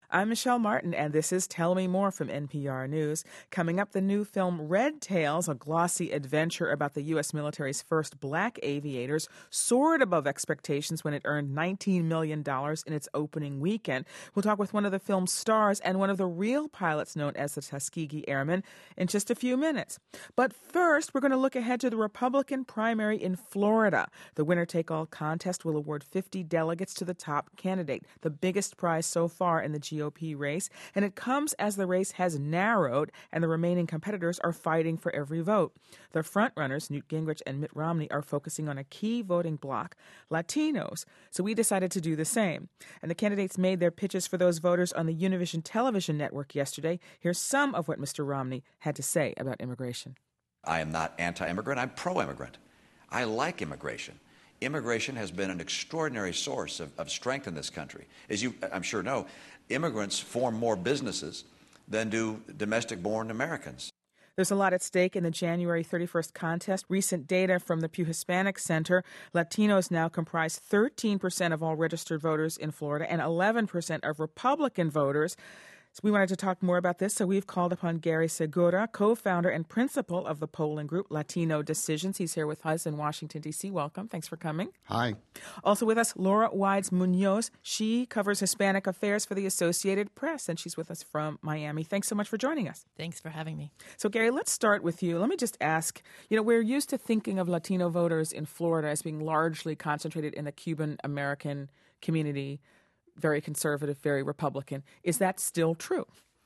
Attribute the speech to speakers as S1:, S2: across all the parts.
S1: I'm Michelle Martin, and this is Tell Me More from NPR News. Coming up, the new film Red Tails, a glossy adventure about the U.S. military's first black aviators, soared above expectations when it earned $19 million in its opening weekend. We'll talk with one of the film's stars and one of the real pilots known as the Tuskegee Airmen in just a few minutes. But first, we're going to look ahead to the Republican primary in Florida. The winner-take-all contest will award 50 delegates to the top candidate, the biggest prize so far in the GOP race, and it comes as the race has narrowed and the remaining competitors are fighting for every vote. The frontrunners, Newt Gingrich and Mitt Romney, are focusing on a key voting bloc, Latinos, so we decided to do the same. And the candidates made their pitches for those voters on the Univision television network yesterday. Here's some of what Mr. Romney had to say about immigration.
S2: I am not anti-immigrant, I'm pro-immigrant. I like immigration. Immigration has been an extraordinary source of strength in this country. As you, I'm sure, know, immigrants form more businesses than do domestic-born Americans.
S1: There's a lot at stake in the January 31st contest. Recent data from the Pew Hispanic Center, Latinos now comprise 13% of all registered voters in Florida and 11% of Republican voters. So we wanted to talk more about this, so we've called upon Gary Segura, co-founder and principal of the polling group Latino Decisions. He's here with us in Washington, D.C. Welcome. Thanks for coming.
S3: Hi.
S1: Also with us, Laura Wides Munoz. She covers Hispanic affairs for the Associated Press, and she's with us from Miami. Thanks so much for joining us.
S4: Thanks for having me.
S1: So, Gary, let's start with you. Let me just ask, we're used to thinking of Latino voters in Florida as being largely concentrated in the Cuban-American community, very conservative, very Republican. Is that still true?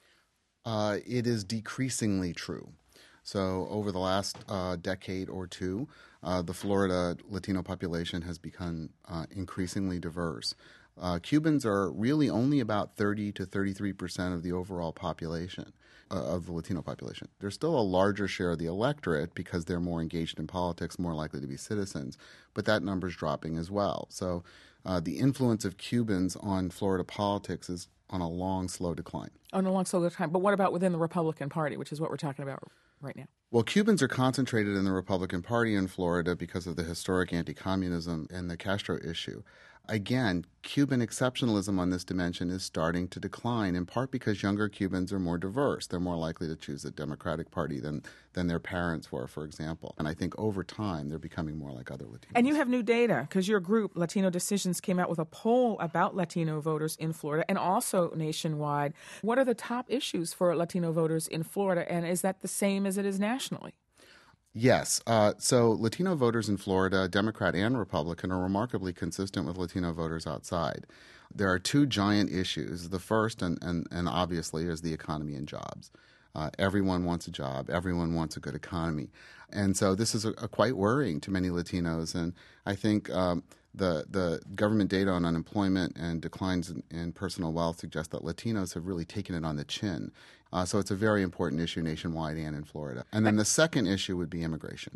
S3: It is decreasingly true. So over the last decade or two, the Florida Latino population has become increasingly diverse. Cubans are really only about 30 to 33% of the overall population, of the Latino population. There's still a larger share of the electorate because they're more engaged in politics, more likely to be citizens, but that number's dropping as well. So the influence of Cubans on Florida politics is on a long, slow decline.
S1: On a long, slow decline. But what about within the Republican Party, which is what we're talking about right now?
S3: Well, Cubans are concentrated in the Republican Party in Florida because of the historic anti-communism and the Castro issue. Again, Cuban exceptionalism on this dimension is starting to decline, in part because younger Cubans are more diverse. They're more likely to choose the Democratic Party than their parents were, for example. And I think over time, they're becoming more like other Latinos.
S1: And you have new data, because your group, Latino Decisions, came out with a poll about Latino voters in Florida and also nationwide. What are the top issues for Latino voters in Florida, and is that the same as it is nationally?
S3: Yes. So Latino voters in Florida, Democrat and Republican, are remarkably consistent with Latino voters outside. There are two giant issues. The first, and obviously, is the economy and jobs. Everyone wants a job. Everyone wants a good economy. And so this is quite worrying to many Latinos. And I think the government data on unemployment and declines in personal wealth suggest that Latinos have really taken it on the chin. So it's a very important issue nationwide and in Florida. And then the second issue would be immigration.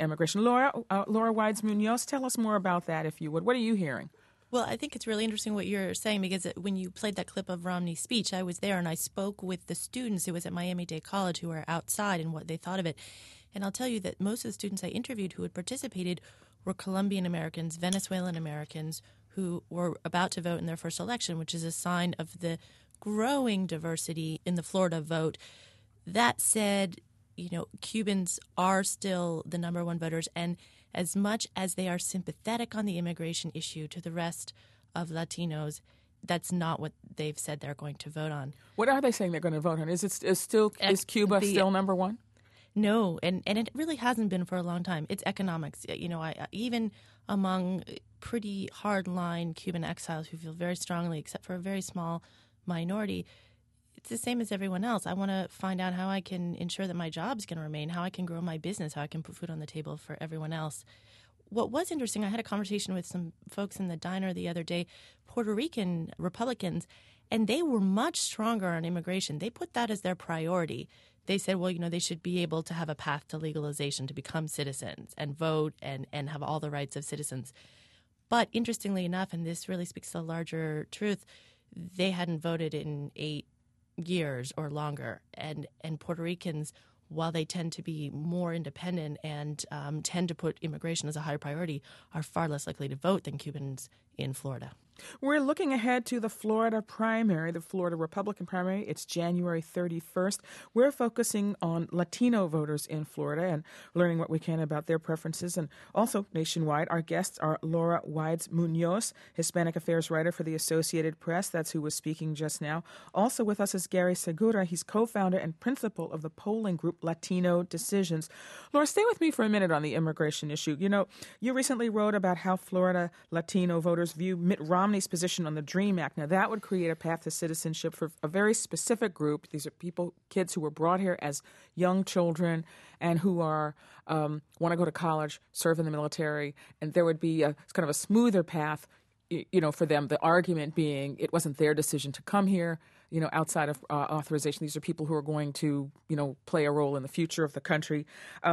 S1: Laura Wides Munoz, tell us more about that, if you would. What are you hearing?
S4: Well, I think it's really interesting what you're saying, because when you played that clip of Romney's speech, I was there and I spoke with the students who was at Miami-Dade College who were outside and what they thought of it. And I'll tell you that most of the students I interviewed who had participated were Colombian Americans, Venezuelan Americans who were about to vote in their first election, which is a sign of the growing diversity in the Florida vote. That said, Cubans are still the number one voters, and as much as they are sympathetic on the immigration issue to the rest of Latinos, that's not what they've said they're going to vote on.
S1: What are they saying they're going to vote on? Is Cuba still number one?
S4: No, and it really hasn't been for a long time. It's economics. Even among pretty hard-line Cuban exiles who feel very strongly, except for a very small minority, it's the same as everyone else. I want to find out how I can ensure that my job's going to remain, how I can grow my business, how I can put food on the table for everyone else. What was interesting, I had a conversation with some folks in the diner the other day, Puerto Rican Republicans, and they were much stronger on immigration. They put that as their priority. They said, well, they should be able to have a path to legalization, to become citizens and vote and have all the rights of citizens. But interestingly enough, and this really speaks to the larger truth, they hadn't voted in 8 years or longer. And Puerto Ricans, while they tend to be more independent and tend to put immigration as a higher priority, are far less likely to vote than Cubans in Florida.
S1: We're looking ahead to the Florida primary, the Florida Republican primary. It's January 31st. We're focusing on Latino voters in Florida and learning what we can about their preferences. And also nationwide, our guests are Laura Wides Munoz, Hispanic affairs writer for the Associated Press. That's who was speaking just now. Also with us is Gary Segura. He's co-founder and principal of the polling group Latino Decisions. Laura, stay with me for a minute on the immigration issue. You know, you recently wrote about how Florida Latino voters view Mitt Romney's position on the DREAM Act. Now, that would create a path to citizenship for a very specific group. These are kids who were brought here as young children and who are want to go to college, serve in the military, and there would be a kind of a smoother path, you know, for them. The argument being it wasn't their decision to come here, you know, outside of authorization. These are people who are going to, you know, play a role in the future of the country.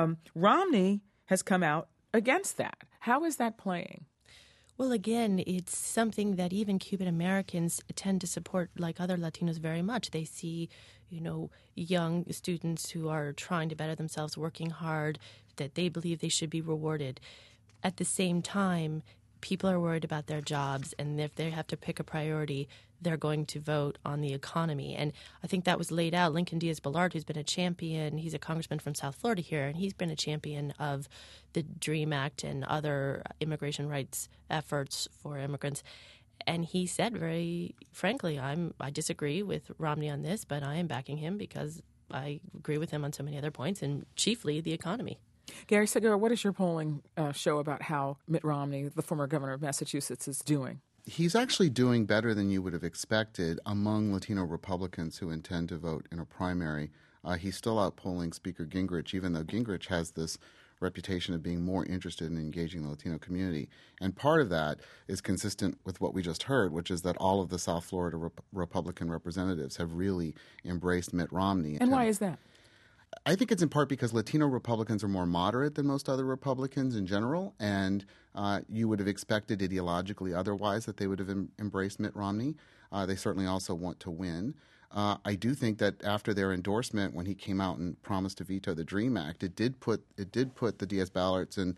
S1: Romney has come out against that. How is that playing?
S4: Well, again, it's something that even Cuban Americans tend to support, like other Latinos, very much. They see, you know, young students who are trying to better themselves, working hard, that they believe they should be rewarded. At the same time, people are worried about their jobs, and if they have to pick a priority, they're going to vote on the economy. And I think that was laid out. Lincoln Diaz-Balart, who's been a champion, he's a congressman from South Florida here, and he's been a champion of the DREAM Act and other immigration rights efforts for immigrants. And he said very frankly, I disagree with Romney on this, but I am backing him because I agree with him on so many other points, and chiefly the economy.
S1: Gary Segura, what does your polling show about how Mitt Romney, the former governor of Massachusetts, is doing?
S3: He's actually doing better than you would have expected among Latino Republicans who intend to vote in a primary. He's still outpolling Speaker Gingrich, even though Gingrich has this reputation of being more interested in engaging the Latino community. And part of that is consistent with what we just heard, which is that all of the South Florida Republican representatives have really embraced Mitt Romney.
S1: And why is that?
S3: I think it's in part because Latino Republicans are more moderate than most other Republicans in general, and you would have expected ideologically otherwise that they would have embraced Mitt Romney. They certainly also want to win. I do think that after their endorsement, when he came out and promised to veto the DREAM Act, it did put the Diaz-Balarts and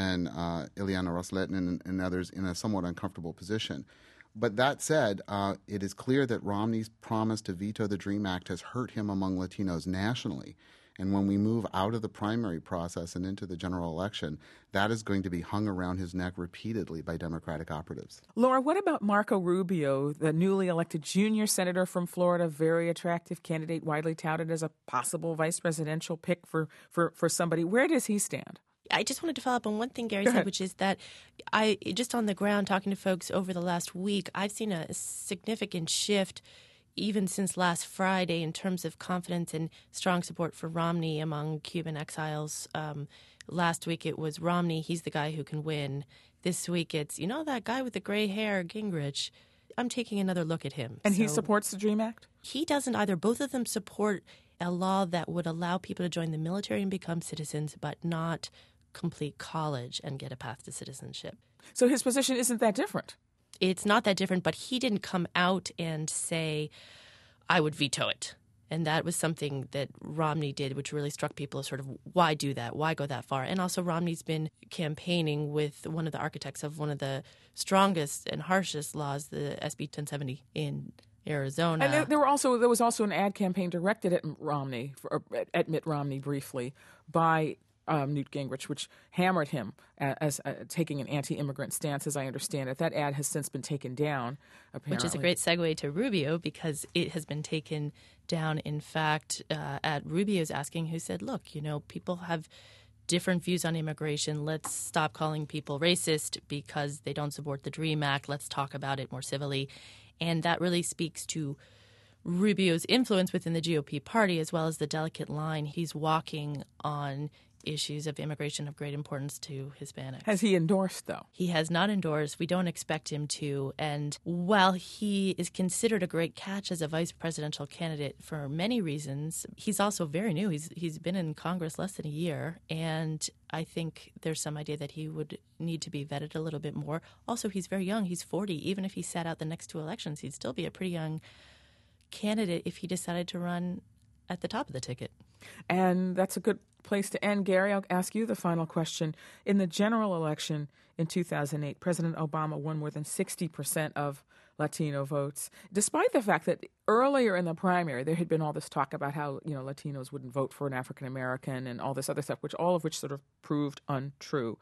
S3: Ileana Ros-Lehtinen and others in a somewhat uncomfortable position. But that said, it is clear that Romney's promise to veto the DREAM Act has hurt him among Latinos nationally. And when we move out of the primary process and into the general election, that is going to be hung around his neck repeatedly by Democratic operatives.
S1: Laura, what about Marco Rubio, the newly elected junior senator from Florida, very attractive candidate, widely touted as a possible vice presidential pick for somebody? Where does he stand?
S4: I just wanted to follow up on one thing Gary said, which is that I just on the ground talking to folks over the last week, I've seen a significant shift even since last Friday in terms of confidence and strong support for Romney among Cuban exiles. Last week it was Romney, he's the guy who can win. This week it's, you know, that guy with the gray hair, Gingrich. I'm taking another look at him.
S1: And he supports the DREAM Act?
S4: He doesn't either. Both of them support a law that would allow people to join the military and become citizens, but not complete college and get a path to citizenship.
S1: So his position isn't that different?
S4: It's not that different, but he didn't come out and say, I would veto it. And that was something that Romney did, which really struck people as sort of, why do that? Why go that far? And also Romney's been campaigning with one of the architects of one of the strongest and harshest laws, the SB 1070 in Arizona.
S1: And there was also an ad campaign directed at Mitt Romney briefly by Newt Gingrich, which hammered him as taking an anti-immigrant stance, as I understand it. That ad has since been taken down, apparently.
S4: Which is a great segue to Rubio, because it has been taken down, in fact, at Rubio's asking, who said, look, you know, people have different views on immigration. Let's stop calling people racist because they don't support the DREAM Act. Let's talk about it more civilly. And that really speaks to Rubio's influence within the GOP party, as well as the delicate line he's walking on issues of immigration of great importance to Hispanics.
S1: Has he endorsed, though?
S4: He has not endorsed. We don't expect him to. And while he is considered a great catch as a vice presidential candidate for many reasons, he's also very new. He's been in Congress less than a year, and I think there's some idea that he would need to be vetted a little bit more. Also, he's very young. He's 40. Even if he sat out the next two elections, he'd still be a pretty young candidate if he decided to run at the top of the ticket.
S1: And that's a good place to end. Gary, I'll ask you the final question. In the general election in 2008, President Obama won more than 60% of Latino votes, despite the fact that earlier in the primary there had been all this talk about how Latinos wouldn't vote for an African American and all this other stuff, all of which sort of proved untrue.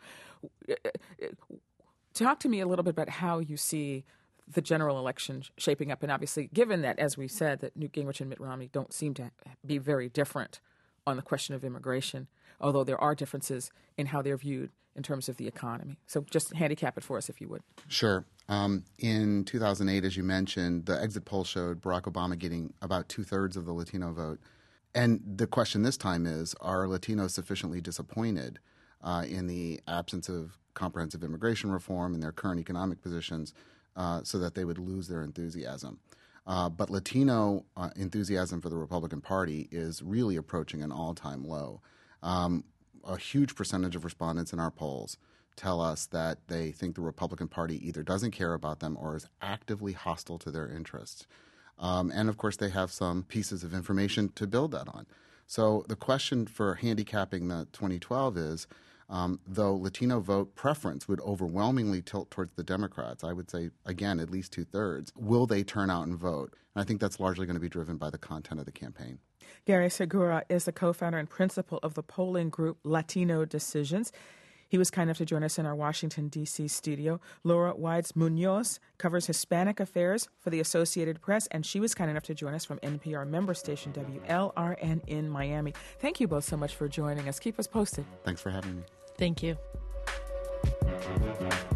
S1: Talk to me a little bit about how you see the general election shaping up, and obviously, given that, as we said, that Newt Gingrich and Mitt Romney don't seem to be very different on the question of immigration, although there are differences in how they're viewed in terms of the economy. So just handicap it for us, if you would.
S3: Sure. In 2008, as you mentioned, the exit poll showed Barack Obama getting about 2/3 of the Latino vote. And the question this time is, are Latinos sufficiently disappointed in the absence of comprehensive immigration reform and their current economic positions so that they would lose their enthusiasm? But Latino enthusiasm for the Republican Party is really approaching an all-time low. A huge percentage of respondents in our polls tell us that they think the Republican Party either doesn't care about them or is actively hostile to their interests. And, of course, they have some pieces of information to build that on. So the question for handicapping the 2012 is, though Latino vote preference would overwhelmingly tilt towards the Democrats, I would say, again, at least 2/3, will they turn out and vote? And I think that's largely going to be driven by the content of the campaign.
S1: Gary Segura is the co-founder and principal of the polling group Latino Decisions. He was kind enough to join us in our Washington, D.C. studio. Laura Wides Munoz covers Hispanic affairs for the Associated Press, and she was kind enough to join us from NPR member station WLRN in Miami. Thank you both so much for joining us. Keep us posted.
S3: Thanks for having me.
S4: Thank you.